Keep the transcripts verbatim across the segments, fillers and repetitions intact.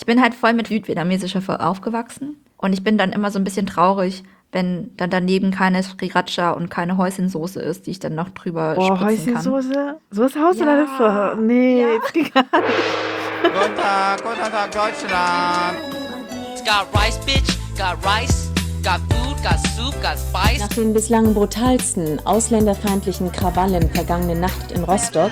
Ich bin halt voll mit südvietnamesischer Pho aufgewachsen und ich bin dann immer so ein bisschen traurig, wenn dann daneben keine Sriracha und keine Häuschensoße ist, die ich dann noch drüber Boah, spritzen kann. Häuschensoße? Soße haust du Ja. da Pho? Nee, Ja. jetzt geht gar nicht. Guten Tag, guten Tag, Deutschland. Got rice, bitch, got rice, got food, got soup, got spice. Nach den bislang brutalsten ausländerfeindlichen Krawallen vergangene Nacht in Rostock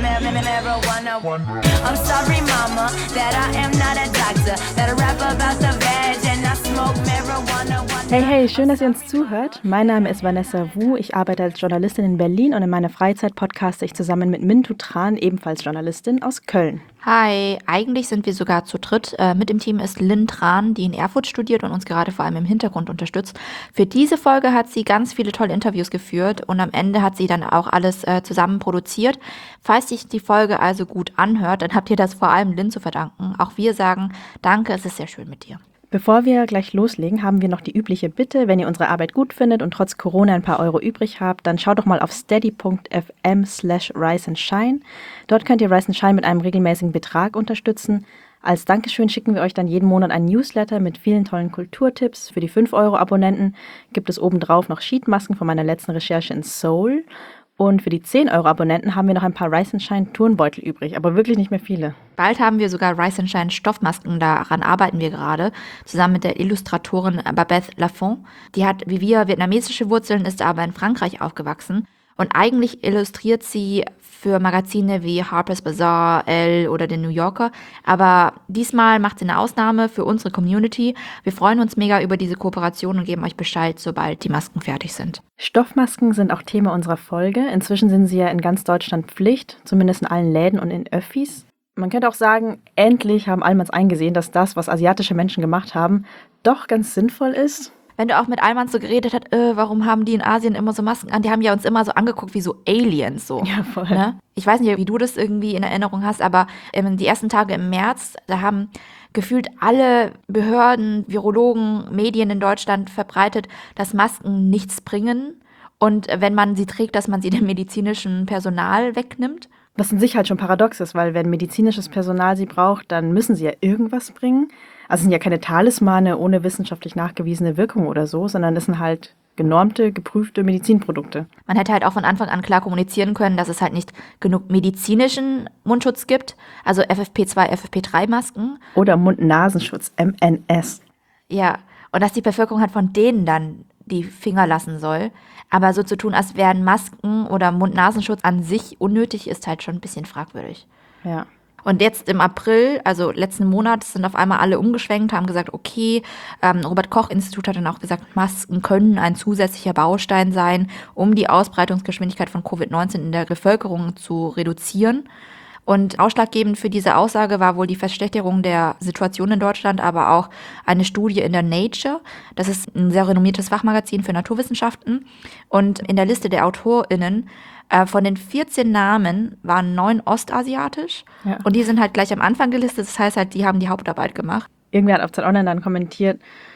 I'm sorry, mama, that I am not a doctor, that I rap about the veg and I smoke marijuana. Hey, hey, schön, dass ihr uns zuhört. Mein Name ist Vanessa Wu, ich arbeite als Journalistin in Berlin und in meiner Freizeit podcaste ich zusammen mit Mintu Tran, ebenfalls Journalistin aus Köln. Hi, eigentlich sind wir sogar zu dritt. Äh, mit im Team ist Lynn Tran, die in Erfurt studiert und uns gerade vor allem im Hintergrund unterstützt. Für diese Folge hat sie ganz viele tolle Interviews geführt und am Ende hat sie dann auch alles äh, zusammen produziert. Falls sich die Folge also gut anhört, dann habt ihr das vor allem Lynn zu verdanken. Auch wir sagen danke, es ist sehr schön mit dir. Bevor wir gleich loslegen, haben wir noch die übliche Bitte, wenn ihr unsere Arbeit gut findet und trotz Corona ein paar Euro übrig habt, dann schaut doch mal auf steady.fm slash rise and shine. Dort könnt ihr Rise and Shine mit einem regelmäßigen Betrag unterstützen. Als Dankeschön schicken wir euch dann jeden Monat einen Newsletter mit vielen tollen Kulturtipps. Für die fünf Euro Abonnenten gibt es obendrauf noch Sheetmasken von meiner letzten Recherche in Seoul. Und für die zehn Euro Abonnenten haben wir noch ein paar Rise and Shine Turnbeutel übrig, aber wirklich nicht mehr viele. Bald haben wir sogar Rise and Shine Stoffmasken, daran arbeiten wir gerade, zusammen mit der Illustratorin Babette Lafont. Die hat wie wir vietnamesische Wurzeln, ist aber in Frankreich aufgewachsen. Und eigentlich illustriert sie für Magazine wie Harper's Bazaar, Elle oder den New Yorker. Aber diesmal macht sie eine Ausnahme für unsere Community. Wir freuen uns mega über diese Kooperation und geben euch Bescheid, sobald die Masken fertig sind. Stoffmasken sind auch Thema unserer Folge. Inzwischen sind sie ja in ganz Deutschland Pflicht, zumindest in allen Läden und in Öffis. Man könnte auch sagen, endlich haben Almans eingesehen, dass das, was asiatische Menschen gemacht haben, doch ganz sinnvoll ist. Wenn du auch mit Almans so geredet hast, äh, warum haben die in Asien immer so Masken an? Die haben ja uns immer so angeguckt wie so Aliens. So, Ja, voll. ne? Ich weiß nicht, wie du das irgendwie in Erinnerung hast, aber ähm, die ersten Tage im März, da haben gefühlt alle Behörden, Virologen, Medien in Deutschland verbreitet, dass Masken nichts bringen. Und wenn man sie trägt, dass man sie dem medizinischen Personal wegnimmt. Was in sich halt schon paradox ist, weil wenn medizinisches Personal sie braucht, dann müssen sie ja irgendwas bringen. Also es sind ja keine Talismane ohne wissenschaftlich nachgewiesene Wirkung oder so, sondern das sind halt genormte, geprüfte Medizinprodukte. Man hätte halt auch von Anfang an klar kommunizieren können, dass es halt nicht genug medizinischen Mundschutz gibt, also F F P zwei, F F P drei Masken. Oder Mund-Nasenschutz, M N S. Ja, und dass die Bevölkerung halt von denen dann die Finger lassen soll. Aber so zu tun, als wären Masken oder Mund-Nasenschutz an sich unnötig, ist halt schon ein bisschen fragwürdig. Ja. Und jetzt im April, also letzten Monat, sind auf einmal alle umgeschwenkt, haben gesagt, okay, ähm, Robert-Koch-Institut hat dann auch gesagt, Masken können ein zusätzlicher Baustein sein, um die Ausbreitungsgeschwindigkeit von Covid neunzehn in der Bevölkerung zu reduzieren. Und ausschlaggebend für diese Aussage war wohl die Verschlechterung der Situation in Deutschland, aber auch eine Studie in der Nature. Das ist ein sehr renommiertes Fachmagazin für Naturwissenschaften. Und in der Liste der AutorInnen äh, von den vierzehn Namen waren neun ostasiatisch. Ja. Und die sind halt gleich am Anfang gelistet. Das heißt halt, die haben die Hauptarbeit gemacht. Irgendwer hat auf Zeit Online dann kommentiert,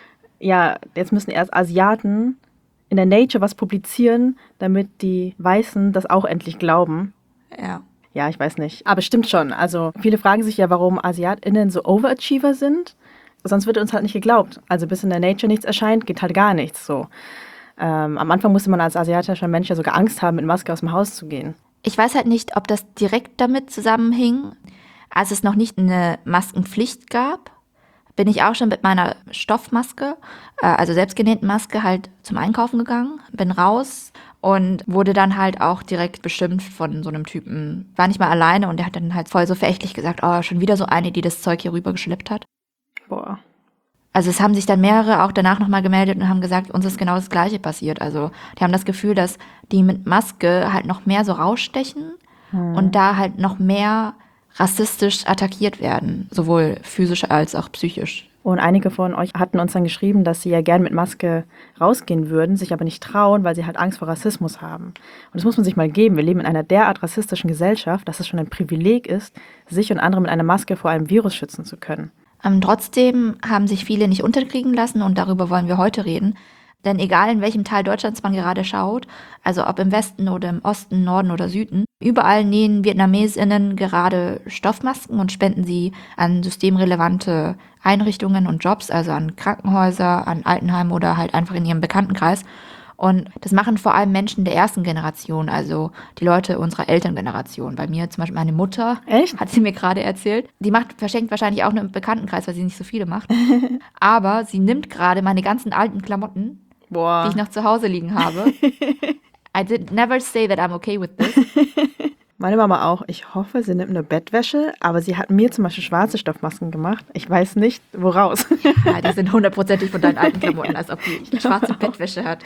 ja, jetzt müssen erst Asiaten in der Nature was publizieren, damit die Weißen das auch endlich glauben. Ja. Ja, ich weiß nicht. Aber stimmt schon. Also viele fragen sich ja, warum AsiatInnen so Overachiever sind. Sonst wird uns halt nicht geglaubt. Also bis in der Nature nichts erscheint, geht halt gar nichts so. Ähm, am Anfang musste man als asiatischer Mensch ja sogar Angst haben, mit Maske aus dem Haus zu gehen. Ich weiß halt nicht, ob das direkt damit zusammenhing. Als es noch nicht eine Maskenpflicht gab, bin ich auch schon mit meiner Stoffmaske, äh, also selbstgenähten Maske, halt zum Einkaufen gegangen, bin raus und wurde dann halt auch direkt beschimpft von so einem Typen. War nicht mal alleine und der hat dann halt voll so verächtlich gesagt, oh, schon wieder so eine, die das Zeug hier rübergeschleppt hat. Boah. Also es haben sich dann mehrere auch danach nochmal gemeldet und haben gesagt, uns ist genau das Gleiche passiert. Also die haben das Gefühl, dass die mit Maske halt noch mehr so rausstechen hm. und da halt noch mehr rassistisch attackiert werden, sowohl physisch als auch psychisch. Und einige von euch hatten uns dann geschrieben, dass sie ja gern mit Maske rausgehen würden, sich aber nicht trauen, weil sie halt Angst vor Rassismus haben. Und das muss man sich mal geben. Wir leben in einer derart rassistischen Gesellschaft, dass es schon ein Privileg ist, sich und andere mit einer Maske vor einem Virus schützen zu können. Ähm, trotzdem haben sich viele nicht unterkriegen lassen und darüber wollen wir heute reden. Denn egal in welchem Teil Deutschlands man gerade schaut, also ob im Westen oder im Osten, Norden oder Süden, überall nähen VietnamesInnen gerade Stoffmasken und spenden sie an systemrelevante Einrichtungen und Jobs, also an Krankenhäuser, an Altenheime oder halt einfach in ihrem Bekanntenkreis. Und das machen vor allem Menschen der ersten Generation, also die Leute unserer Elterngeneration. Bei mir zum Beispiel meine Mutter, Echt? hat sie mir gerade erzählt. Die macht, verschenkt wahrscheinlich auch nur im Bekanntenkreis, weil sie nicht so viele macht. Aber sie nimmt gerade meine ganzen alten Klamotten, Boah. die ich noch zu Hause liegen habe. I did never say that I'm okay with this. Meine Mama auch. Ich hoffe, sie nimmt eine Bettwäsche, aber sie hat mir zum Beispiel schwarze Stoffmasken gemacht. Ich weiß nicht, woraus. Ja, die sind hundertprozentig von deinen alten Klamotten, als ob die schwarze Bettwäsche hat.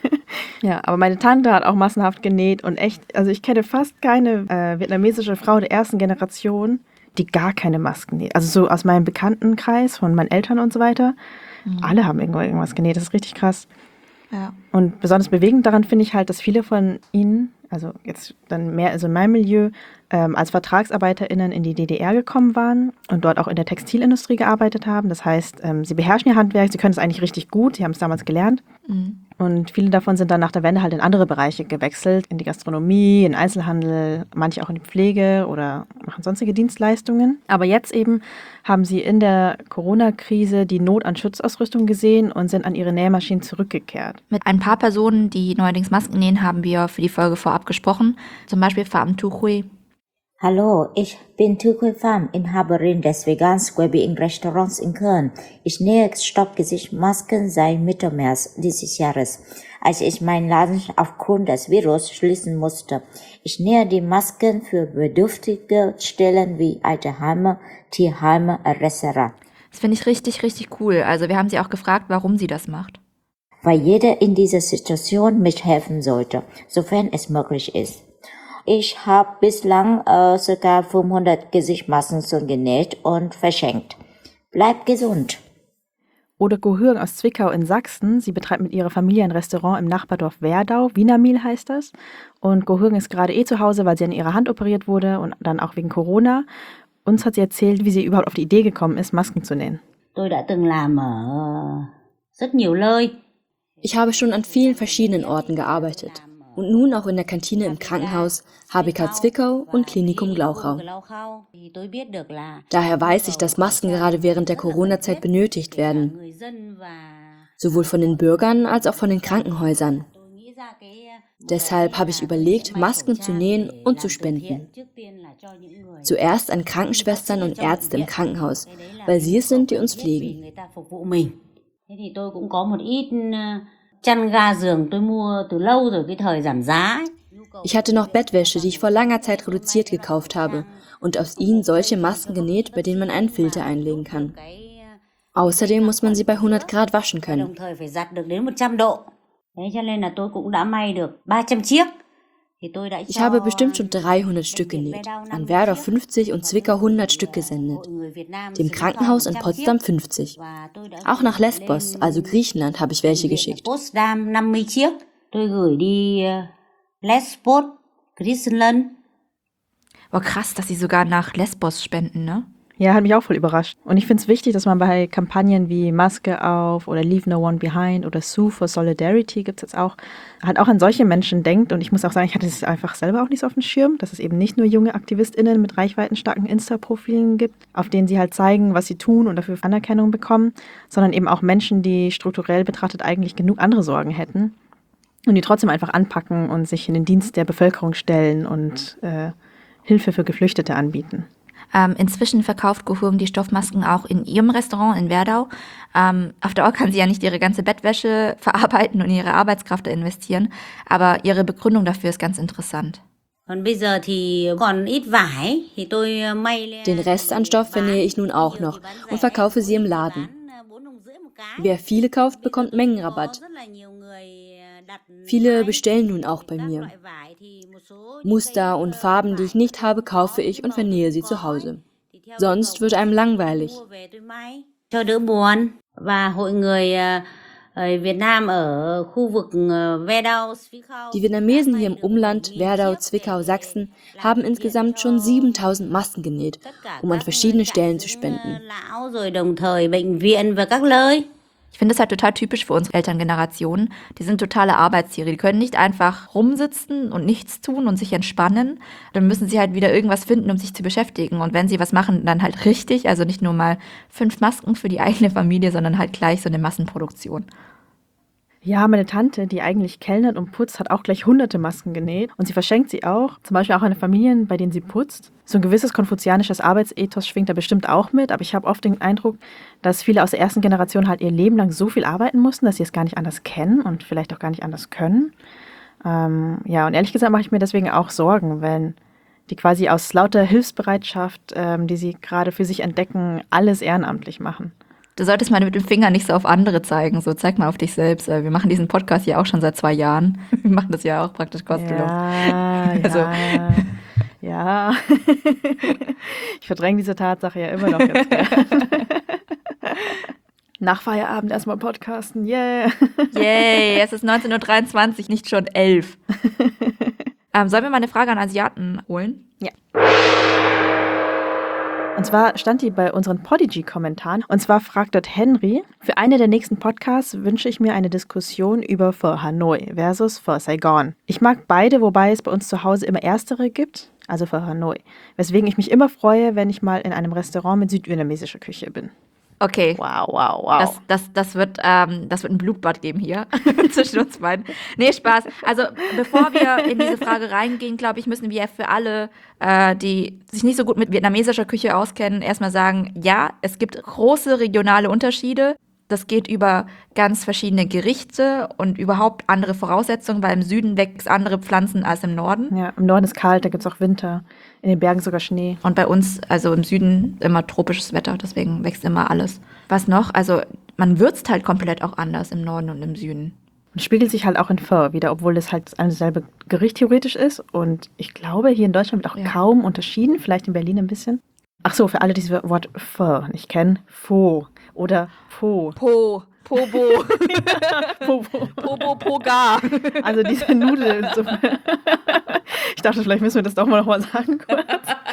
Ja, aber meine Tante hat auch massenhaft genäht und echt, also ich kenne fast keine äh, vietnamesische Frau der ersten Generation, die gar keine Masken näht. Also so aus meinem Bekanntenkreis, von meinen Eltern und so weiter. Mhm. Alle haben irgendwo irgendwas genäht, das ist richtig krass. Ja. Und besonders bewegend daran finde ich halt, dass viele von ihnen, also jetzt dann mehr also in meinem Milieu, ähm, als VertragsarbeiterInnen in die D D R gekommen waren und dort auch in der Textilindustrie gearbeitet haben. Das heißt, ähm, sie beherrschen ihr Handwerk, sie können es eigentlich richtig gut, sie haben es damals gelernt. Mhm. Und viele davon sind dann nach der Wende halt in andere Bereiche gewechselt, in die Gastronomie, in den Einzelhandel, manche auch in die Pflege oder machen sonstige Dienstleistungen. Aber jetzt eben haben sie in der Corona-Krise die Not an Schutzausrüstung gesehen und sind an ihre Nähmaschinen zurückgekehrt. Mit ein paar Personen, die neuerdings Masken nähen, haben wir für die Folge vorab gesprochen. Zum Beispiel Pham Thu Hui. Hallo, ich bin Thu Hui Pham, Inhaberin des Vegan Wellbeing Restaurants in Köln. Ich nähe Stoffgesichtmasken seit Mitte März dieses Jahres, als ich meinen Laden aufgrund des Virus schließen musste. Ich nähe die Masken für bedürftige Stellen wie Alterheime, Tierheime et cetera. Das finde ich richtig, richtig cool. Also wir haben sie auch gefragt, warum sie das macht. Weil jeder in dieser Situation mithelfen sollte, sofern es möglich ist. Ich habe bislang äh, ca. fünfhundert Gesichtsmasken schon genäht und verschenkt. Bleibt gesund. Oder Go Hương aus Zwickau in Sachsen. Sie betreibt mit ihrer Familie ein Restaurant im Nachbardorf Werdau. Vinamil heißt das. Und Go Hương ist gerade eh zu Hause, weil sie an ihrer Hand operiert wurde und dann auch wegen Corona. Uns hat sie erzählt, wie sie überhaupt auf die Idee gekommen ist, Masken zu nähen. Ich habe schon an vielen verschiedenen Orten gearbeitet. Und nun auch in der Kantine im Krankenhaus H B K Zwickau und Klinikum Glauchau. Daher weiß ich, dass Masken gerade während der Corona-Zeit benötigt werden. Sowohl von den Bürgern als auch von den Krankenhäusern. Deshalb habe ich überlegt, Masken zu nähen und zu spenden. Zuerst an Krankenschwestern und Ärzte im Krankenhaus, weil sie es sind, die uns pflegen. Ich hatte noch Bettwäsche, die ich vor langer Zeit reduziert gekauft habe und aus ihnen solche Masken genäht, bei denen man einen Filter einlegen kann. Außerdem muss man sie bei hundert Grad waschen können. Ich habe bestimmt schon dreihundert Stück genäht, an Werdau fünfzig und Zwickau hundert Stück gesendet, dem Krankenhaus in Potsdam fünfzig. Auch nach Lesbos, also Griechenland, habe ich welche geschickt. Boah, krass, dass sie sogar nach Lesbos spenden, ne? Ja, hat mich auch voll überrascht. Und ich finde es wichtig, dass man bei Kampagnen wie Maske auf oder Leave No One Behind oder Sue for Solidarity gibt es jetzt auch, halt auch an solche Menschen denkt. Und ich muss auch sagen, ich hatte es einfach selber auch nicht so auf dem Schirm, dass es eben nicht nur junge AktivistInnen mit reichweitenstarken Insta-Profilen gibt, auf denen sie halt zeigen, was sie tun und dafür Anerkennung bekommen, sondern eben auch Menschen, die strukturell betrachtet eigentlich genug andere Sorgen hätten und die trotzdem einfach anpacken und sich in den Dienst der Bevölkerung stellen und äh, Hilfe für Geflüchtete anbieten. Ähm, inzwischen verkauft Go Hương die Stoffmasken auch in ihrem Restaurant in Werdau. Ähm, auf Dauer kann sie ja nicht ihre ganze Bettwäsche verarbeiten und ihre Arbeitskraft da investieren, aber ihre Begründung dafür ist ganz interessant. Den Rest an Stoff vernähe ich nun auch noch und verkaufe sie im Laden. Wer viele kauft, bekommt Mengenrabatt. Viele bestellen nun auch bei mir. Muster und Farben, die ich nicht habe, kaufe ich und vernähe sie zu Hause. Sonst wird einem langweilig. Die Vietnamesen hier im Umland, Werdau, Zwickau, Sachsen, haben insgesamt schon siebentausend Masken genäht, um an verschiedene Stellen zu spenden. Ich finde das halt total typisch für unsere Elterngeneration. Die sind totale Arbeitstiere. Die können nicht einfach rumsitzen und nichts tun und sich entspannen. Dann müssen sie halt wieder irgendwas finden, um sich zu beschäftigen. Und wenn sie was machen, dann halt richtig. Also nicht nur mal fünf Masken für die eigene Familie, sondern halt gleich so eine Massenproduktion. Ja, meine Tante, die eigentlich kellnert und putzt, hat auch gleich hunderte Masken genäht. Und sie verschenkt sie auch, zum Beispiel auch an Familien, bei denen sie putzt. So ein gewisses konfuzianisches Arbeitsethos schwingt da bestimmt auch mit. Aber ich habe oft den Eindruck, dass viele aus der ersten Generation halt ihr Leben lang so viel arbeiten mussten, dass sie es gar nicht anders kennen und vielleicht auch gar nicht anders können. Ähm, ja, und ehrlich gesagt mache ich mir deswegen auch Sorgen, wenn die quasi aus lauter Hilfsbereitschaft, ähm, die sie gerade für sich entdecken, alles ehrenamtlich machen. Du solltest mal mit dem Finger nicht so auf andere zeigen, so zeig mal auf dich selbst. Wir machen diesen Podcast ja auch schon seit zwei Jahren. Wir machen das ja auch praktisch kostenlos. Ja, Also. ja, ja. Ich verdränge diese Tatsache ja immer noch jetzt. Nach Feierabend erstmal podcasten, yeah. Yay, es ist neunzehn Uhr dreiundzwanzig, nicht schon elf. ähm, sollen wir mal eine Frage an Asiaten holen? Ja. Und zwar stand die bei unseren Podigy-Kommentaren. Und zwar fragt dort Henry, für eine der nächsten Podcasts wünsche ich mir eine Diskussion über Pho Hanoi versus Pho Saigon. Ich mag beide, wobei es bei uns zu Hause immer erstere gibt, also Pho Hanoi. Weswegen ich mich immer freue, wenn ich mal in einem Restaurant mit südvietnamesischer Küche bin. Okay. Wow, wow, wow. Das, das, das, wird, ähm, das wird ein Blutbad geben hier zwischen uns beiden. Nee, Spaß. Also bevor wir in diese Frage reingehen, glaube ich, müssen wir für alle, äh, die sich nicht so gut mit vietnamesischer Küche auskennen, erstmal sagen, ja, es gibt große regionale Unterschiede. Das geht über ganz verschiedene Gerichte und überhaupt andere Voraussetzungen, weil im Süden wächst andere Pflanzen als im Norden. Ja, im Norden ist kalt, da gibt es auch Winter, in den Bergen sogar Schnee. Und bei uns, also im Süden, immer tropisches Wetter, deswegen wächst immer alles. Was noch? Also man würzt halt komplett auch anders im Norden und im Süden. Und spiegelt sich halt auch in Pho wieder, obwohl es halt ein selbe Gericht theoretisch ist. Und ich glaube, hier in Deutschland wird auch Ja. kaum unterschieden, vielleicht in Berlin ein bisschen. Ach so, für alle, die das Wort Pho nicht kennen, Pho oder Pho. Po, Pobo, Pho, Pho. Pobo, Poga. Also diese Nudelsuppe. Ich dachte, vielleicht müssen wir das doch mal nochmal sagen kurz.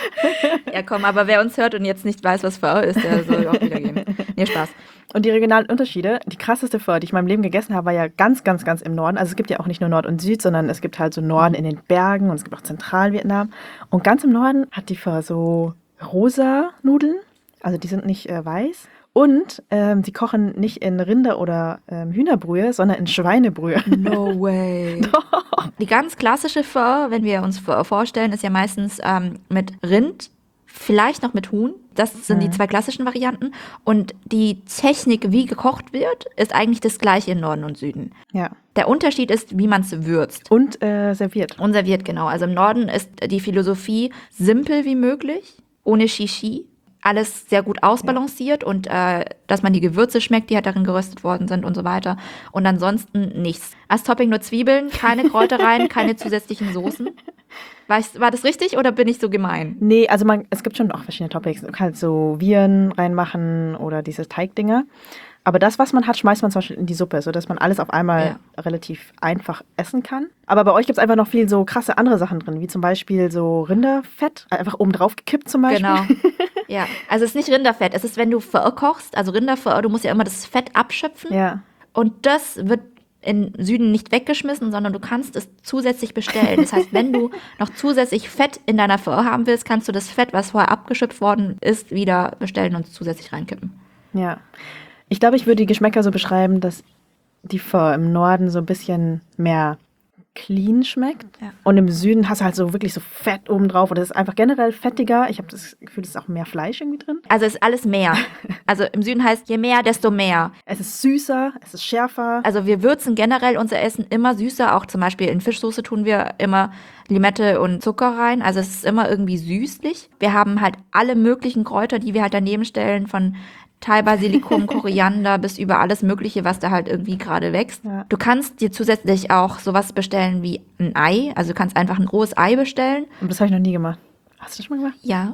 Ja komm, aber wer uns hört und jetzt nicht weiß, was Pho ist, der soll auch wieder gehen. Nee, Spaß. Und die regionalen Unterschiede, die krasseste Pho, die ich in meinem Leben gegessen habe, war ja ganz, ganz, ganz im Norden. Also es gibt ja auch nicht nur Nord und Süd, sondern es gibt halt so Norden in den Bergen und es gibt auch Zentralvietnam. Und ganz im Norden hat die Pho so rosa Nudeln, also die sind nicht äh, weiß. Und ähm, sie kochen nicht in Rinder- oder ähm, Hühnerbrühe, sondern in Schweinebrühe. No way. Die ganz klassische Pho, wenn wir uns Pho vorstellen, ist ja meistens ähm, mit Rind, vielleicht noch mit Huhn. Das sind Mhm. die zwei klassischen Varianten. Und die Technik, wie gekocht wird, ist eigentlich das gleiche in Norden und Süden. Ja. Der Unterschied ist, wie man es würzt. Und äh, serviert. Und serviert, genau. Also im Norden ist die Philosophie simpel wie möglich, ohne Shishi. Alles sehr gut ausbalanciert ja. und äh, dass man die Gewürze schmeckt, die halt darin geröstet worden sind und so weiter. Und ansonsten nichts. Als Topping nur Zwiebeln, keine Kräutereien, keine zusätzlichen Soßen. War, ich, war das richtig oder bin ich so gemein? Nee, also man, es gibt schon auch verschiedene Toppings. Man kann halt so Viren reinmachen oder diese Teigdinger. Aber das, was man hat, schmeißt man zum Beispiel in die Suppe, sodass man alles auf einmal ja. relativ einfach essen kann. Aber bei euch gibt es einfach noch viel so krasse andere Sachen drin, wie zum Beispiel so Rinderfett, einfach oben drauf gekippt zum Beispiel. Genau. Ja, also es ist nicht Rinderfett, es ist, wenn du Pho kochst, also Rinderpho, du musst ja immer das Fett abschöpfen. Ja. Und das wird im Süden nicht weggeschmissen, sondern du kannst es zusätzlich bestellen. Das heißt, wenn du noch zusätzlich Fett in deiner Pho haben willst, kannst du das Fett, was vorher abgeschöpft worden ist, wieder bestellen und zusätzlich reinkippen. Ja. Ich glaube, ich würde die Geschmäcker so beschreiben, dass die Pho im Norden so ein bisschen mehr clean schmeckt. Ja. Und im Süden hast du halt so wirklich so Fett oben drauf. Und das ist einfach generell fettiger. Ich habe das Gefühl, es ist auch mehr Fleisch irgendwie drin. Also es ist alles mehr. Also im Süden heißt, je mehr, desto mehr. Es ist süßer, es ist schärfer. Also wir würzen generell unser Essen immer süßer. Auch zum Beispiel in Fischsoße tun wir immer Limette und Zucker rein. Also es ist immer irgendwie süßlich. Wir haben halt alle möglichen Kräuter, die wir halt daneben stellen, von Thai, Basilikum, Koriander bis über alles Mögliche, was da halt irgendwie gerade wächst. Ja. Du kannst dir zusätzlich auch sowas bestellen wie ein Ei. Also du kannst einfach ein rohes Ei bestellen. Und das habe ich noch nie gemacht. Hast du das schon mal gemacht? Ja.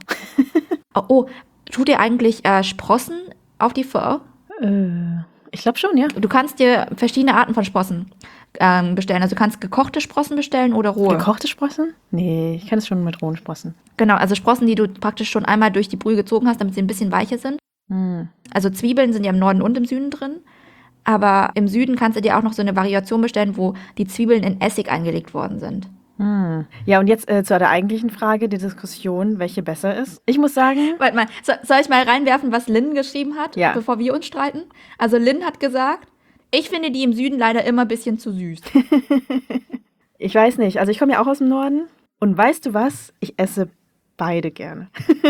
oh, oh, tut ihr eigentlich äh, Sprossen auf die Pho? Äh, ich glaube schon, ja. Du kannst dir verschiedene Arten von Sprossen ähm, bestellen. Also du kannst gekochte Sprossen bestellen oder rohe. Gekochte Sprossen? Nee, ich kenne es schon mit rohen Sprossen. Genau, also Sprossen, die du praktisch schon einmal durch die Brühe gezogen hast, damit sie ein bisschen weicher sind. Hm. Also Zwiebeln sind ja im Norden und im Süden drin. Aber im Süden kannst du dir auch noch so eine Variation bestellen, wo die Zwiebeln in Essig eingelegt worden sind. Hm. Ja, und jetzt äh, zu der eigentlichen Frage, die Diskussion, welche besser ist. Ich muss sagen, Warte mal, so, soll ich mal reinwerfen, was Lynn geschrieben hat, Ja. bevor wir uns streiten? Also Lynn hat gesagt, ich finde die im Süden leider immer ein bisschen zu süß. ich weiß nicht, also ich komme ja auch aus dem Norden und weißt du was? Ich esse beide gerne.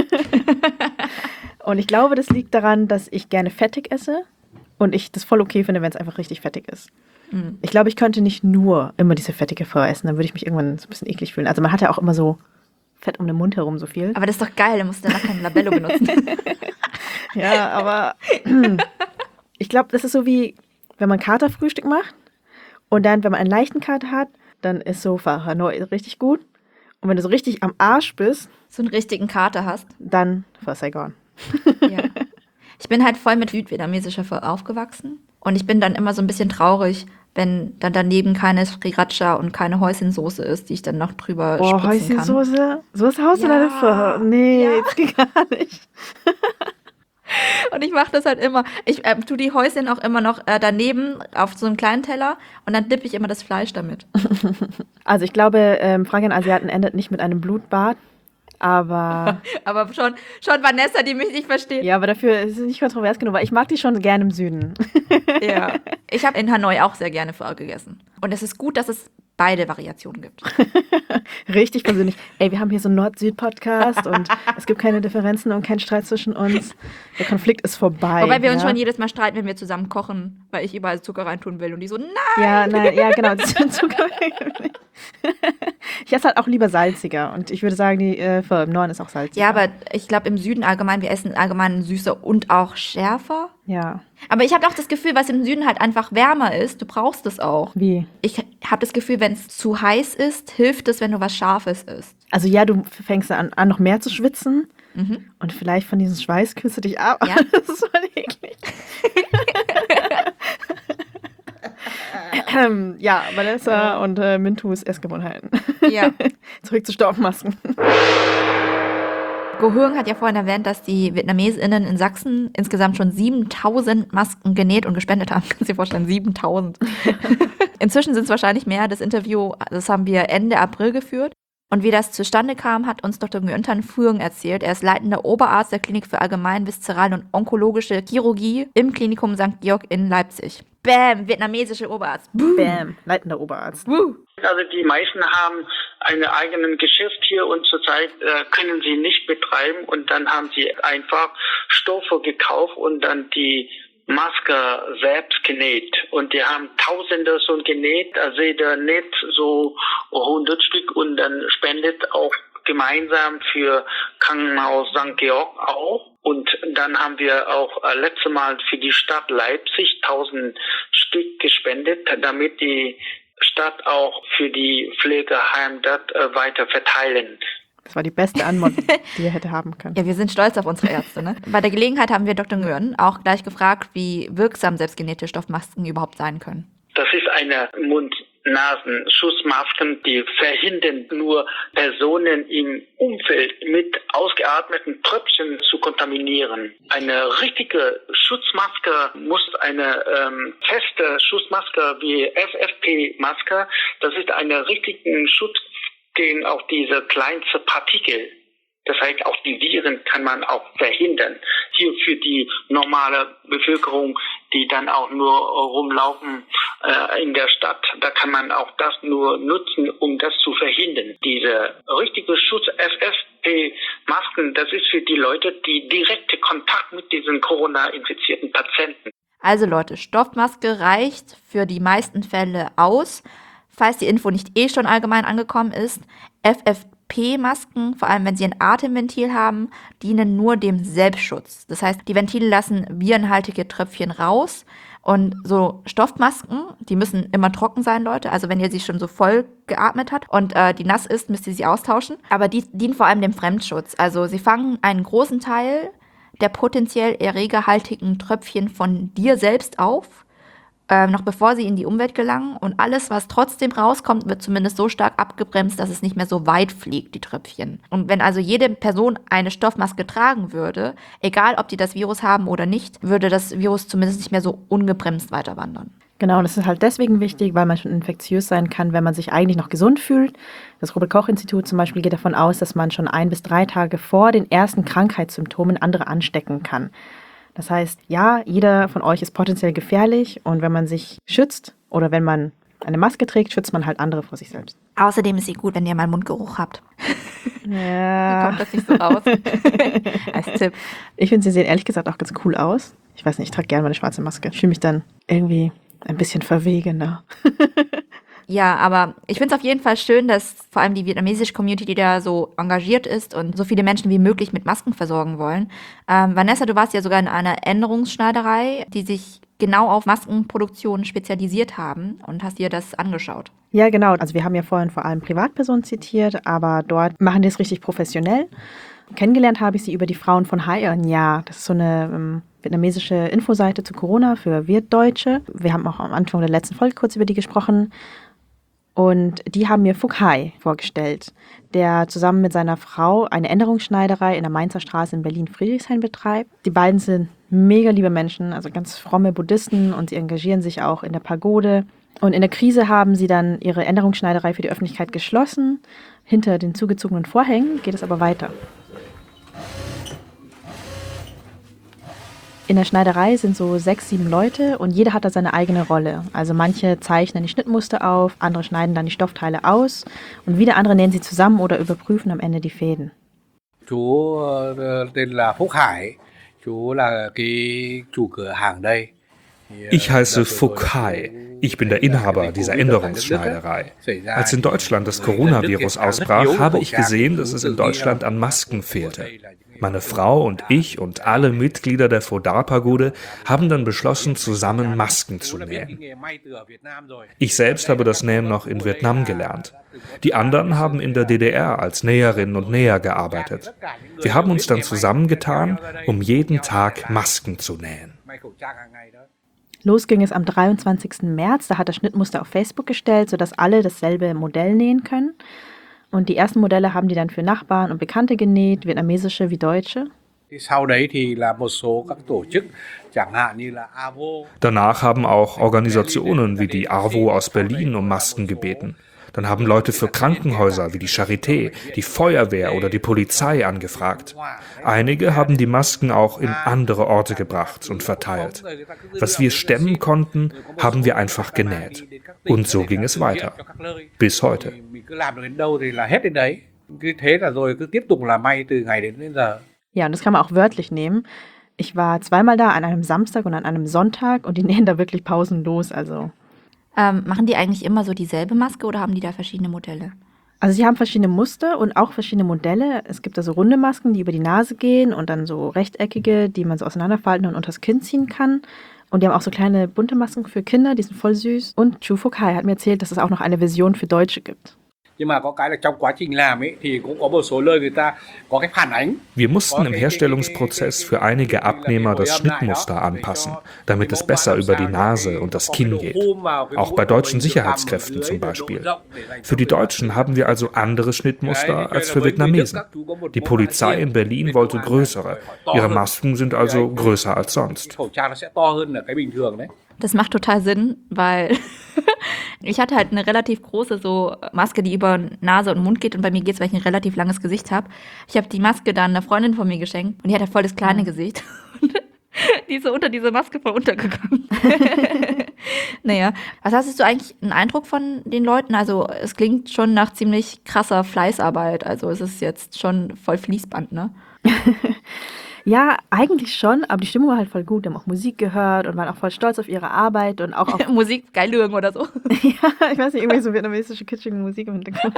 Und ich glaube, das liegt daran, dass ich gerne fettig esse und ich das voll okay finde, wenn es einfach richtig fettig ist. Mhm. Ich glaube, ich könnte nicht nur immer diese fettige Pho essen, dann würde ich mich irgendwann so ein bisschen eklig fühlen. Also man hat ja auch immer so Fett um den Mund herum so viel. Aber das ist doch geil, da musst du danach kein Labello benutzen. Ja, aber ich glaube, das ist so wie, wenn man Katerfrühstück macht und dann, wenn man einen leichten Kater hat, dann ist so Pho Hanoi richtig gut. Und wenn du so richtig am Arsch bist, So einen richtigen Kater hast. dann Pho Saigon. Ja. Ich bin halt voll mit südvietnamesischer Pho aufgewachsen. Und ich bin dann immer so ein bisschen traurig, wenn dann daneben keine Sriracha und keine Häuschensoße ist, die ich dann noch drüber Boah, spritzen kann. Häuschensoße? So ist Haus Ja. oder Pho? Nee, Ja. das geht gar nicht. Und ich mache das halt immer. Ich ähm, tue die Häuschen auch immer noch äh, daneben auf so einen kleinen Teller und dann dippe ich immer das Fleisch damit. Also ich glaube, ähm, Frage an Asiaten endet nicht mit einem Blutbad, aber Aber schon, schon Vanessa, die mich nicht versteht. ja, aber dafür ist es nicht kontrovers genug, weil ich mag die schon gerne im Süden. Ja. Ich habe in Hanoi auch sehr gerne Pho gegessen. Und es ist gut, dass es beide Variationen gibt. Richtig persönlich. Ey, wir haben hier so einen Nord-Süd-Podcast und es gibt keine Differenzen und keinen Streit zwischen uns. Der Konflikt ist vorbei. Wobei wir uns ja? schon jedes Mal streiten, wenn wir zusammen kochen, weil ich überall Zucker reintun will und die so, nein! Ja, nein, ja, genau. Das ist Zucker. Ich esse halt auch lieber salziger und ich würde sagen, die äh, Pho im Norden ist auch salziger. Ja, aber ich glaube im Süden allgemein, wir essen allgemein süßer und auch schärfer. Ja. Aber ich habe auch das Gefühl, was im Süden halt einfach wärmer ist, du brauchst es auch. Wie? Ich habe das Gefühl, wenn es zu heiß ist, hilft es, wenn du was Scharfes isst. Also ja, du fängst an, an noch mehr zu schwitzen Mhm. und vielleicht von diesem Schweiß küsst du dich ab. Ja. Das ist voll eklig. ähm, ja, Vanessa und äh, Mintus Essgewohnheiten. Ja. Zurück zu Stoffmasken. Go Huong hat ja vorhin erwähnt, dass die VietnamesInnen in Sachsen insgesamt schon siebentausend Masken genäht und gespendet haben. Kannst du dir vorstellen, siebentausend. Inzwischen sind es wahrscheinlich mehr. Das Interview, das haben wir Ende April geführt. Und wie das zustande kam, hat uns Doktor Nguyen Thanh Phuong erzählt. Er ist leitender Oberarzt der Klinik für Allgemein-, Viszeral- und Onkologische Chirurgie im Klinikum Sankt Georg in Leipzig. Bäm, vietnamesischer Oberarzt. Boom. Bam, leitender Oberarzt. Woo. Also die meisten haben einen eigenen Geschäft hier und zurzeit äh, können sie nicht betreiben und dann haben sie einfach Stoffe gekauft und dann die Maske selbst genäht. Und die haben Tausende so genäht, also jeder näht so hundert Stück und dann spendet auch gemeinsam für Krankenhaus Sankt Georg auch. Und dann haben wir auch äh, letztes Mal für die Stadt Leipzig tausend Stück gespendet, damit die Stadt auch für die Pflegeheim dort äh, weiter verteilen. Das war die beste Antwort, die er hätte haben können. Ja, wir sind stolz auf unsere Ärzte, ne? Bei der Gelegenheit haben wir Doktor Nguyen auch gleich gefragt, wie wirksam selbstgenähte Stoffmasken überhaupt sein können. Das ist eine Mund-Nasen-Schutzmasken, die verhindern nur Personen im Umfeld mit ausgeatmeten Tröpfchen zu kontaminieren. Eine richtige Schutzmaske muss eine ähm, feste Schutzmaske wie F F P-Maske. Das ist eine richtige Schutz gegen auch diese kleinste Partikel. Das heißt, auch die Viren kann man auch verhindern. Hier für die normale Bevölkerung, die dann auch nur rumlaufen äh, in der Stadt, da kann man auch das nur nutzen, um das zu verhindern. Diese richtige Schutz F F P-Masken, das ist für die Leute, die direkte Kontakt mit diesen Corona-infizierten Patienten. Also Leute, Stoffmaske reicht für die meisten Fälle aus. Falls die Info nicht eh schon allgemein angekommen ist, F F P-Masken, vor allem wenn sie ein Atemventil haben, dienen nur dem Selbstschutz. Das heißt, die Ventile lassen virenhaltige Tröpfchen raus und so Stoffmasken, die müssen immer trocken sein, Leute. Also wenn ihr sie schon so voll geatmet habt und äh, die nass ist, müsst ihr sie austauschen. Aber die dienen vor allem dem Fremdschutz. Also sie fangen einen großen Teil der potenziell erregerhaltigen Tröpfchen von dir selbst auf äh, noch bevor sie in die Umwelt gelangen. Und alles, was trotzdem rauskommt, wird zumindest so stark abgebremst, dass es nicht mehr so weit fliegt, die Tröpfchen. Und wenn also jede Person eine Stoffmaske tragen würde, egal ob die das Virus haben oder nicht, würde das Virus zumindest nicht mehr so ungebremst weiter wandern. Genau, und das ist halt deswegen wichtig, weil man schon infektiös sein kann, wenn man sich eigentlich noch gesund fühlt. Das Robert-Koch-Institut zum Beispiel geht davon aus, dass man schon ein bis drei Tage vor den ersten Krankheitssymptomen andere anstecken kann. Das heißt, ja, jeder von euch ist potenziell gefährlich und wenn man sich schützt oder wenn man eine Maske trägt, schützt man halt andere vor sich selbst. Außerdem ist sie gut, wenn ihr mal Mundgeruch habt. Ja. Kommt das nicht so raus? Als Tipp. Ich finde, sie sehen ehrlich gesagt auch ganz cool aus. Ich weiß nicht, ich trage gerne meine schwarze Maske. Ich fühle mich dann irgendwie ein bisschen verwegener. Ja, aber ich finde es auf jeden Fall schön, dass vor allem die vietnamesische Community, die da so engagiert ist und so viele Menschen wie möglich mit Masken versorgen wollen. Ähm, Vanessa, du warst ja sogar in einer Änderungsschneiderei, die sich genau auf Maskenproduktion spezialisiert haben und hast dir das angeschaut. Ja, genau. Also wir haben ja vorhin vor allem Privatpersonen zitiert, aber dort machen die es richtig professionell. Kennengelernt habe ich sie über die Frauen von Hai Eun Ja. Das ist so eine ähm, vietnamesische Infoseite zu Corona für Wirtdeutsche. Wir haben auch am Anfang der letzten Folge kurz über die gesprochen. Und die haben mir Phuc Hai vorgestellt, der zusammen mit seiner Frau eine Änderungsschneiderei in der Mainzer Straße in Berlin-Friedrichshain betreibt. Die beiden sind mega liebe Menschen, also ganz fromme Buddhisten und sie engagieren sich auch in der Pagode. Und in der Krise haben sie dann ihre Änderungsschneiderei für die Öffentlichkeit geschlossen. Hinter den zugezogenen Vorhängen geht es aber weiter. In der Schneiderei sind so sechs, sieben Leute und jeder hat da seine eigene Rolle. Also manche zeichnen die Schnittmuster auf, andere schneiden dann die Stoffteile aus und wieder andere nähen sie zusammen oder überprüfen am Ende die Fäden. Chú tên là Phuc Hai, chú là cái chủ cửa hàng đây. Ich heiße Phuc Hai. Ich bin der Inhaber dieser Änderungsschneiderei. Als in Deutschland das Coronavirus ausbrach, habe ich gesehen, dass es in Deutschland an Masken fehlte. Meine Frau und ich und alle Mitglieder der Pho Da Pagode haben dann beschlossen, zusammen Masken zu nähen. Ich selbst habe das Nähen noch in Vietnam gelernt. Die anderen haben in der D D R als Näherinnen und Näher gearbeitet. Wir haben uns dann zusammengetan, um jeden Tag Masken zu nähen. Los ging es am dreiundzwanzigsten März, da hat er Schnittmuster auf Facebook gestellt, sodass alle dasselbe Modell nähen können. Und die ersten Modelle haben die dann für Nachbarn und Bekannte genäht, vietnamesische wie deutsche. Danach haben auch Organisationen wie die A R V O aus Berlin um Masken gebeten. Dann haben Leute für Krankenhäuser wie die Charité, die Feuerwehr oder die Polizei angefragt. Einige haben die Masken auch in andere Orte gebracht und verteilt. Was wir stemmen konnten, haben wir einfach genäht. Und so ging es weiter. Bis heute. Ja, und das kann man auch wörtlich nehmen. Ich war zweimal da, an einem Samstag und an einem Sonntag und die nähen da wirklich pausenlos, also... Ähm, machen die eigentlich immer so dieselbe Maske oder haben die da verschiedene Modelle? Also sie haben verschiedene Muster und auch verschiedene Modelle. Es gibt da so runde Masken, die über die Nase gehen und dann so rechteckige, die man so auseinanderfalten und unters Kinn ziehen kann. Und die haben auch so kleine bunte Masken für Kinder, die sind voll süß. Und Chu Phuc Hai hat mir erzählt, dass es auch noch eine Version für Deutsche gibt. Wir mussten im Herstellungsprozess für einige Abnehmer das Schnittmuster anpassen, damit es besser über die Nase und das Kinn geht. Auch bei deutschen Sicherheitskräften zum Beispiel. Für die Deutschen haben wir also andere Schnittmuster als für Vietnamesen. Die Polizei in Berlin wollte größere. Ihre Masken sind also größer als sonst. Das macht total Sinn, weil ich hatte halt eine relativ große so Maske, die über Nase und Mund geht und bei mir geht es, weil ich ein relativ langes Gesicht habe. Ich habe die Maske dann einer Freundin von mir geschenkt und die hat halt voll das kleine Gesicht. Die ist so unter diese Maske voll untergegangen. Naja, was hast du eigentlich einen Eindruck von den Leuten? Also es klingt schon nach ziemlich krasser Fleißarbeit, also es ist jetzt schon voll Fließband, ne? Ja, eigentlich schon, aber die Stimmung war halt voll gut. Die haben auch Musik gehört und waren auch voll stolz auf ihre Arbeit und auch auf Musik, Geilüren oder so. Ja, ich weiß nicht, irgendwie so vietnamesische kitschige Musik im Hintergrund.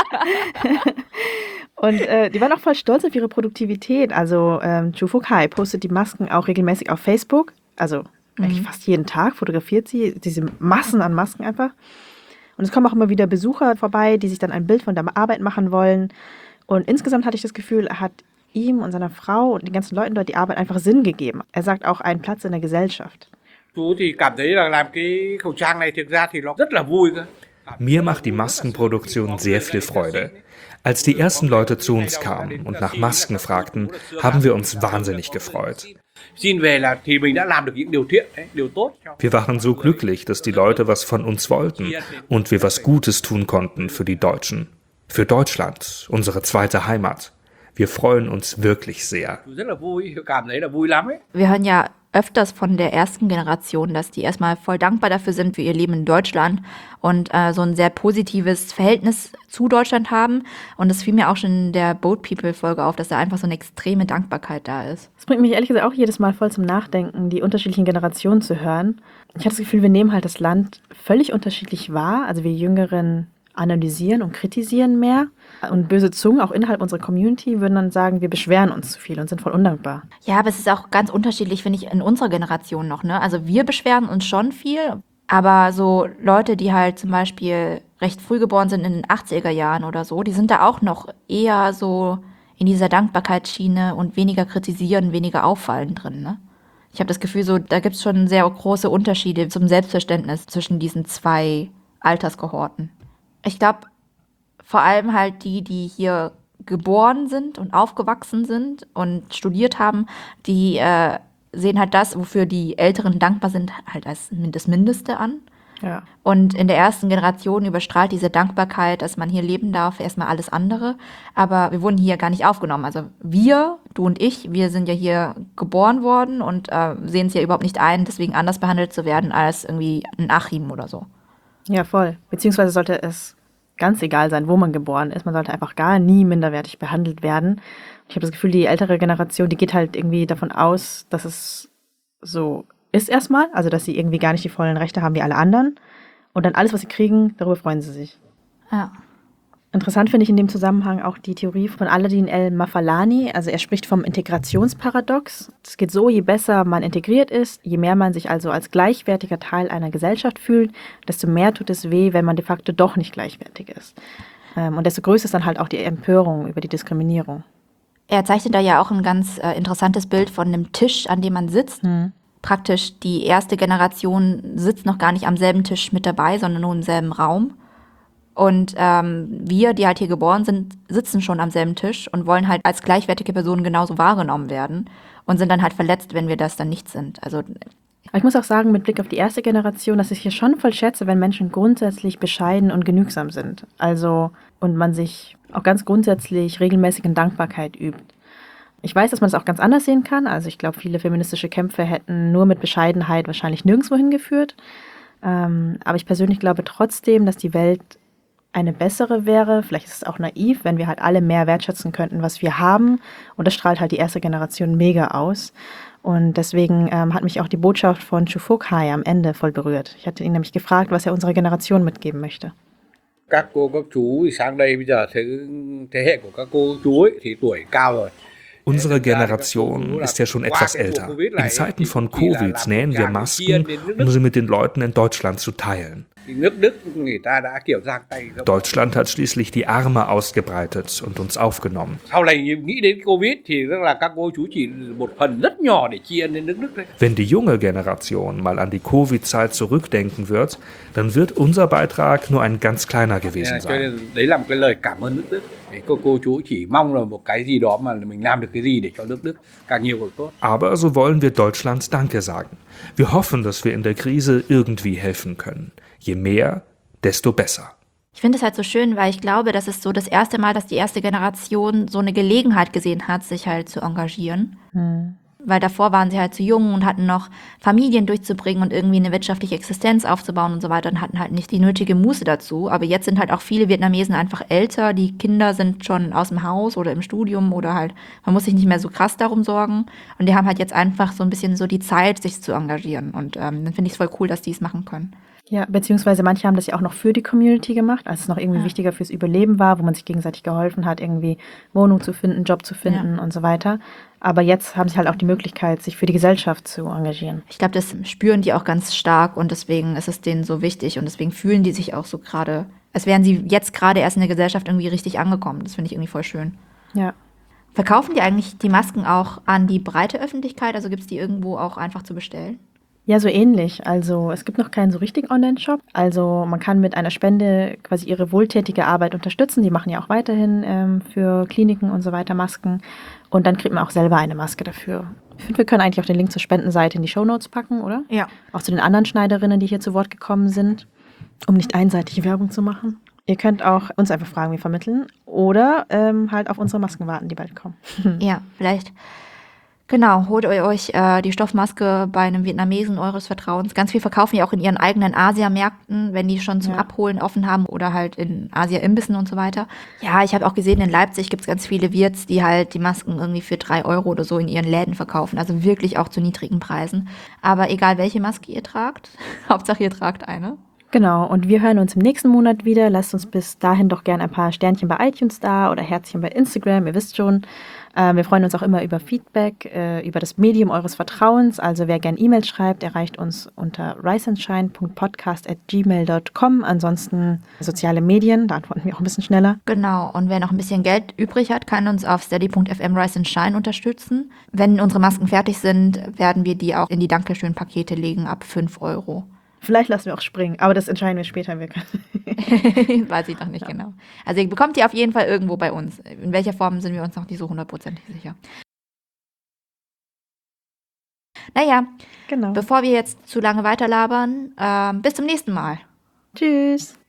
Und äh, die waren auch voll stolz auf ihre Produktivität. Also ähm, Chu Phuc Hai postet die Masken auch regelmäßig auf Facebook. Also mhm. eigentlich fast jeden Tag fotografiert sie diese Massen an Masken einfach. Und es kommen auch immer wieder Besucher vorbei, die sich dann ein Bild von der Arbeit machen wollen. Und insgesamt hatte ich das Gefühl, er hat ihm und seiner Frau und den ganzen Leuten dort die Arbeit einfach Sinn gegeben. Er sagt auch einen Platz in der Gesellschaft. Chú thì cảm thấy là làm cái khẩu trang này thực ra thì nó rất là vui cơ. Mir macht die Maskenproduktion sehr viel Freude. Als die ersten Leute zu uns kamen und nach Masken fragten, haben wir uns wahnsinnig gefreut. Xin về là thì mình đã làm được những điều thiện, điều tốt. Wir waren so glücklich, dass die Leute was von uns wollten und wir was Gutes tun konnten für die Deutschen. Für Deutschland, unsere zweite Heimat. Wir freuen uns wirklich sehr. Rất là vui, cảm thấy là vui lắm ấy. Wir hören ja öfters von der ersten Generation, dass die erstmal voll dankbar dafür sind für ihr Leben in Deutschland und äh, so ein sehr positives Verhältnis zu Deutschland haben. Und das fiel mir auch schon in der Boat People-Folge auf, dass da einfach so eine extreme Dankbarkeit da ist. Das bringt mich ehrlich gesagt auch jedes Mal voll zum Nachdenken, die unterschiedlichen Generationen zu hören. Ich habe das Gefühl, wir nehmen halt das Land völlig unterschiedlich wahr. Also wir Jüngeren analysieren und kritisieren mehr. Und böse Zungen, auch innerhalb unserer Community, würden dann sagen, wir beschweren uns zu viel und sind voll undankbar. Ja, aber es ist auch ganz unterschiedlich, finde ich, in unserer Generation noch, ne? Also wir beschweren uns schon viel, aber so Leute, die halt zum Beispiel recht früh geboren sind in den achtziger Jahren oder so, die sind da auch noch eher so in dieser Dankbarkeitsschiene und weniger kritisieren, weniger auffallen drin, ne? Ich habe das Gefühl, so da gibt es schon sehr große Unterschiede zum Selbstverständnis zwischen diesen zwei Alterskohorten. Ich glaube, vor allem halt die, die hier geboren sind und aufgewachsen sind und studiert haben, die äh, sehen halt das, wofür die Älteren dankbar sind, halt als das Mindeste an. Ja. Und in der ersten Generation überstrahlt diese Dankbarkeit, dass man hier leben darf, erstmal alles andere. Aber wir wurden hier gar nicht aufgenommen. Also wir, du und ich, wir sind ja hier geboren worden und äh, sehen es ja überhaupt nicht ein, deswegen anders behandelt zu werden als irgendwie ein Achim oder so. Ja, voll. Beziehungsweise sollte es ganz egal sein, wo man geboren ist. Man sollte einfach gar nie minderwertig behandelt werden. Ich habe das Gefühl, die ältere Generation, die geht halt irgendwie davon aus, dass es so ist erstmal, also dass sie irgendwie gar nicht die vollen Rechte haben wie alle anderen. Und dann alles, was sie kriegen, darüber freuen sie sich. Ja. Interessant finde ich in dem Zusammenhang auch die Theorie von Aladdin El-Mafalani. Also er spricht vom Integrationsparadox. Es geht so, je besser man integriert ist, je mehr man sich also als gleichwertiger Teil einer Gesellschaft fühlt, desto mehr tut es weh, wenn man de facto doch nicht gleichwertig ist. Und desto größer ist dann halt auch die Empörung über die Diskriminierung. Er zeichnet da ja auch ein ganz äh, interessantes Bild von einem Tisch, an dem man sitzt. Hm. Praktisch die erste Generation sitzt noch gar nicht am selben Tisch mit dabei, sondern nur im selben Raum. Und ähm, wir, die halt hier geboren sind, sitzen schon am selben Tisch und wollen halt als gleichwertige Personen genauso wahrgenommen werden und sind dann halt verletzt, wenn wir das dann nicht sind. Also ich muss auch sagen, mit Blick auf die erste Generation, dass ich hier schon voll schätze, wenn Menschen grundsätzlich bescheiden und genügsam sind. Also, und man sich auch ganz grundsätzlich regelmäßig in Dankbarkeit übt. Ich weiß, dass man das auch ganz anders sehen kann. Also ich glaube, viele feministische Kämpfe hätten nur mit Bescheidenheit wahrscheinlich nirgendwo hingeführt. Ähm, aber ich persönlich glaube trotzdem, dass die Welt eine bessere wäre. Vielleicht ist es auch naiv, wenn wir halt alle mehr wertschätzen könnten, was wir haben. Und das strahlt halt die erste Generation mega aus. Und deswegen ähm, hat mich auch die Botschaft von Chú Phuc Hai am Ende voll berührt. Ich hatte ihn nämlich gefragt, was er unserer Generation mitgeben möchte. Các cô, các chú sang đây bây giờ thế, thế hệ của các cô chú ấy thì tuổi cao rồi. Unsere Generation ist ja schon etwas älter. In Zeiten von Covid nähen wir Masken, um sie mit den Leuten in Deutschland zu teilen. Deutschland hat schließlich die Arme ausgebreitet und uns aufgenommen. Wenn die junge Generation mal an die Covid-Zeit zurückdenken wird, dann wird unser Beitrag nur ein ganz kleiner gewesen sein. Aber so wollen wir Deutschland Danke sagen. Wir hoffen, dass wir in der Krise irgendwie helfen können. Je mehr, desto besser. Ich finde es halt so schön, weil ich glaube, das ist so das erste Mal, dass die erste Generation so eine Gelegenheit gesehen hat, sich halt zu engagieren. Hm. Weil davor waren sie halt zu jung und hatten noch Familien durchzubringen und irgendwie eine wirtschaftliche Existenz aufzubauen und so weiter und hatten halt nicht die nötige Muße dazu. Aber jetzt sind halt auch viele Vietnamesen einfach älter. Die Kinder sind schon aus dem Haus oder im Studium oder halt, man muss sich nicht mehr so krass darum sorgen. Und die haben halt jetzt einfach so ein bisschen so die Zeit, sich zu engagieren. Und ähm, dann finde ich es voll cool, dass die es machen können. Ja, beziehungsweise manche haben das ja auch noch für die Community gemacht, als es noch irgendwie ja. wichtiger fürs Überleben war, wo man sich gegenseitig geholfen hat, irgendwie Wohnung zu finden, Job zu finden ja. und so weiter. Aber jetzt haben sie halt auch die Möglichkeit, sich für die Gesellschaft zu engagieren. Ich glaube, das spüren die auch ganz stark und deswegen ist es denen so wichtig und deswegen fühlen die sich auch so gerade, als wären sie jetzt gerade erst in der Gesellschaft irgendwie richtig angekommen. Das finde ich irgendwie voll schön. Ja. Verkaufen die eigentlich die Masken auch an die breite Öffentlichkeit? Also gibt es die irgendwo auch einfach zu bestellen? Ja, so ähnlich. Also es gibt noch keinen so richtigen Online-Shop. Also man kann mit einer Spende quasi ihre wohltätige Arbeit unterstützen. Die machen ja auch weiterhin ähm, für Kliniken und so weiter Masken. Und dann kriegt man auch selber eine Maske dafür. Ich finde, wir können eigentlich auch den Link zur Spendenseite in die Shownotes packen, oder? Ja. Auch zu den anderen Schneiderinnen, die hier zu Wort gekommen sind, um nicht einseitig Werbung zu machen. Ihr könnt auch uns einfach fragen, wir vermitteln. Oder ähm, halt auf unsere Masken warten, die bald kommen. Ja, vielleicht. Genau, holt ihr euch äh, die Stoffmaske bei einem Vietnamesen eures Vertrauens. Ganz viel verkaufen die auch in ihren eigenen Asiamärkten, wenn die schon zum Ja. Abholen offen haben oder halt in Asia-Imbissen und so weiter. Ja, ich habe auch gesehen, in Leipzig gibt es ganz viele Wirts, die halt die Masken irgendwie für drei Euro oder so in ihren Läden verkaufen. Also wirklich auch zu niedrigen Preisen. Aber egal, welche Maske ihr tragt, Hauptsache ihr tragt eine. Genau, und wir hören uns im nächsten Monat wieder. Lasst uns bis dahin doch gerne ein paar Sternchen bei iTunes da oder Herzchen bei Instagram, ihr wisst schon. Äh, wir freuen uns auch immer über Feedback, äh, über das Medium eures Vertrauens. Also wer gerne E-Mails schreibt, erreicht uns unter riceandshine punkt podcast at gmail punkt com. Ansonsten soziale Medien, da antworten wir auch ein bisschen schneller. Genau, und wer noch ein bisschen Geld übrig hat, kann uns auf steady punkt f m Rise and Shine unterstützen. Wenn unsere Masken fertig sind, werden wir die auch in die Dankeschön-Pakete legen ab fünf Euro. Vielleicht lassen wir auch springen, aber das entscheiden wir später. Wir Weiß ich noch nicht genau. Also ihr bekommt die auf jeden Fall irgendwo bei uns. In welcher Form sind wir uns noch nicht so hundertprozentig sicher. Naja, Genau. bevor wir jetzt zu lange weiterlabern, ähm, bis zum nächsten Mal. Tschüss.